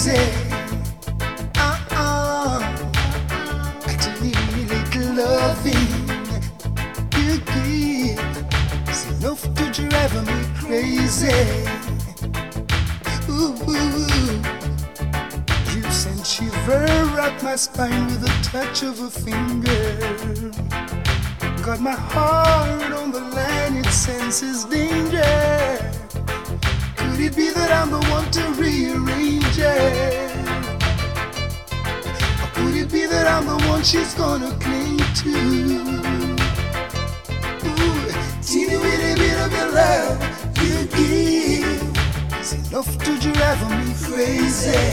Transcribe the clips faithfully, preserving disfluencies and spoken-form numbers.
crazy. Uh-uh. Actually, little loving you give is enough to drive me crazy. Ooh, ooh, ooh. You send shiver up my spine with a touch of a finger. Got my heart on the line, it senses danger. Could it be that I'm the one to rearrange it? Or could it be that I'm the one she's gonna cling to? Ooh, teeny weeny bit of your love you give is enough to drive me crazy.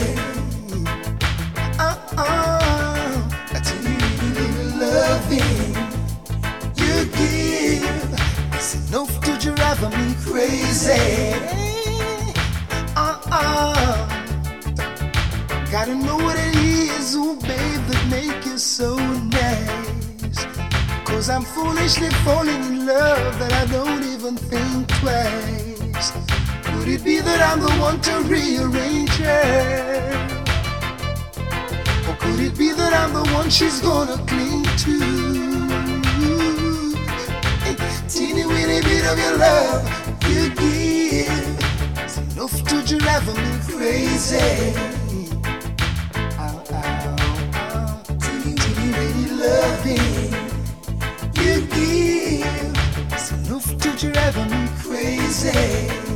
Uh-uh, a teeny weeny little loving you give is enough to drive me crazy. Uh-uh. Gotta know what it is, oh babe, that make you so nice. Cause I'm foolishly falling in love that I don't even think twice. Could it be that I'm the one to rearrange her? Or could it be that I'm the one she's gonna cling to? Hey, teeny weeny bit of your love you give is enough to drive me crazy. Ow, ow, ow. Teeny, teeny, weeny loving you give is enough to drive me crazy.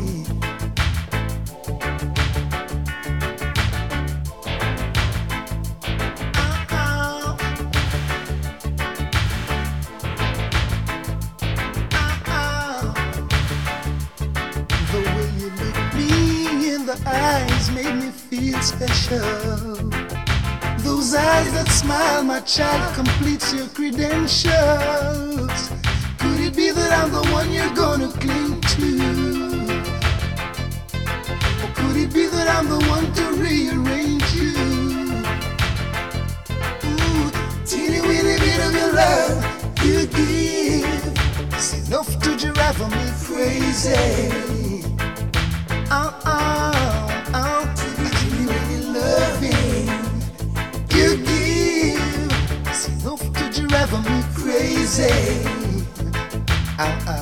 Eyes made me feel special. Those eyes that smile, my child, completes your credentials. Could it be that I'm the one you're gonna cling to? Or could it be that I'm the one to rearrange you? Ooh, teeny weeny bit of your love you give is enough to drive me crazy. Uh-uh. You give is enough to drive me crazy. Uh-uh.